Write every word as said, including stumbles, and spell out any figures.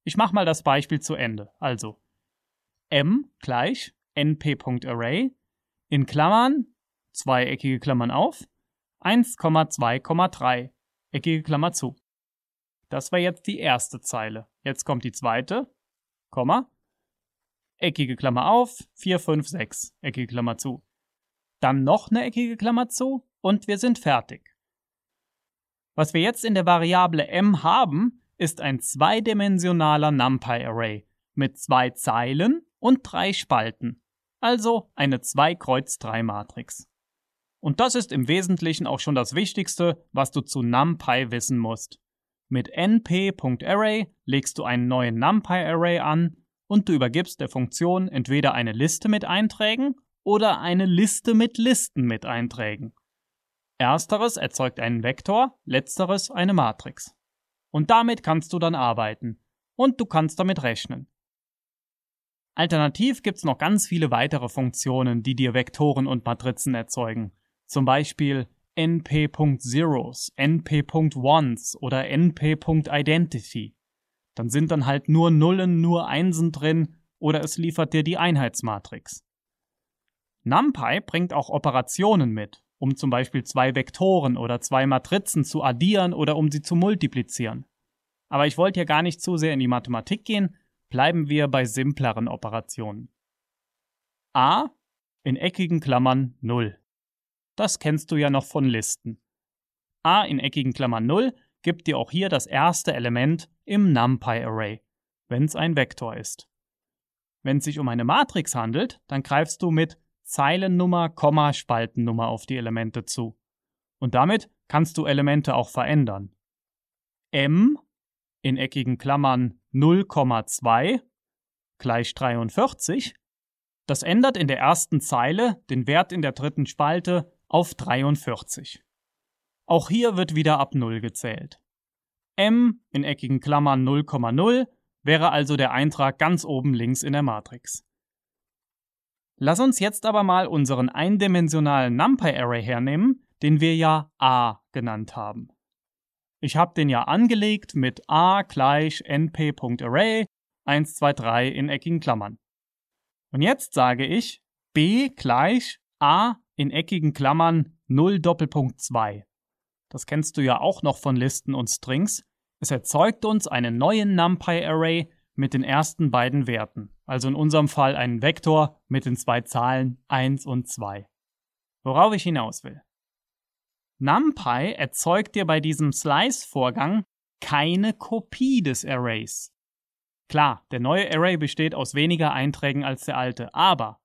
Ich mache mal das Beispiel zu Ende. Also m gleich np.array in Klammern, zweieckige Klammern auf, eins Komma zwei Komma drei, eckige Klammer zu. Das war jetzt die erste Zeile. Jetzt kommt die zweite, Komma, eckige Klammer auf, vier, fünf, sechs, eckige Klammer zu. Dann noch eine eckige Klammer zu und wir sind fertig. Was wir jetzt in der Variable m haben, ist ein zweidimensionaler NumPy-Array mit zwei Zeilen und drei Spalten, also eine zwei Kreuz drei Matrix. Und das ist im Wesentlichen auch schon das Wichtigste, was du zu NumPy wissen musst. Mit np.array legst du einen neuen NumPy-Array an und du übergibst der Funktion entweder eine Liste mit Einträgen oder eine Liste mit Listen mit Einträgen. Ersteres erzeugt einen Vektor, letzteres eine Matrix. Und damit kannst du dann arbeiten. Und du kannst damit rechnen. Alternativ gibt es noch ganz viele weitere Funktionen, die dir Vektoren und Matrizen erzeugen. Zum Beispiel np.zeros, np.ones oder np.identity. Dann sind dann halt nur Nullen, nur Einsen drin oder es liefert dir die Einheitsmatrix. NumPy bringt auch Operationen mit, um zum Beispiel zwei Vektoren oder zwei Matrizen zu addieren oder um sie zu multiplizieren. Aber ich wollte hier gar nicht zu sehr in die Mathematik gehen, bleiben wir bei simpleren Operationen. A in eckigen Klammern null. Das kennst du ja noch von Listen. A in eckigen Klammern null gibt dir auch hier das erste Element im NumPy-Array, wenn es ein Vektor ist. Wenn es sich um eine Matrix handelt, dann greifst du mit Zeilennummer, Komma, Spaltennummer auf die Elemente zu. Und damit kannst du Elemente auch verändern. M in eckigen Klammern null Komma zwei gleich dreiundvierzig. Das ändert in der ersten Zeile den Wert in der dritten Spalte auf dreiundvierzig. Auch hier wird wieder ab null gezählt. M in eckigen Klammern null Komma null wäre also der Eintrag ganz oben links in der Matrix. Lass uns jetzt aber mal unseren eindimensionalen NumPy-Array hernehmen, den wir ja A genannt haben. Ich habe den ja angelegt mit A gleich np.array eins, zwei, drei in eckigen Klammern. Und jetzt sage ich B gleich A in eckigen Klammern null Doppelpunkt zwei. Das kennst du ja auch noch von Listen und Strings. Es erzeugt uns einen neuen NumPy-Array mit den ersten beiden Werten. Also in unserem Fall einen Vektor mit den zwei Zahlen eins und zwei. Worauf ich hinaus will. NumPy erzeugt dir bei diesem Slice-Vorgang keine Kopie des Arrays. Klar, der neue Array besteht aus weniger Einträgen als der alte, aber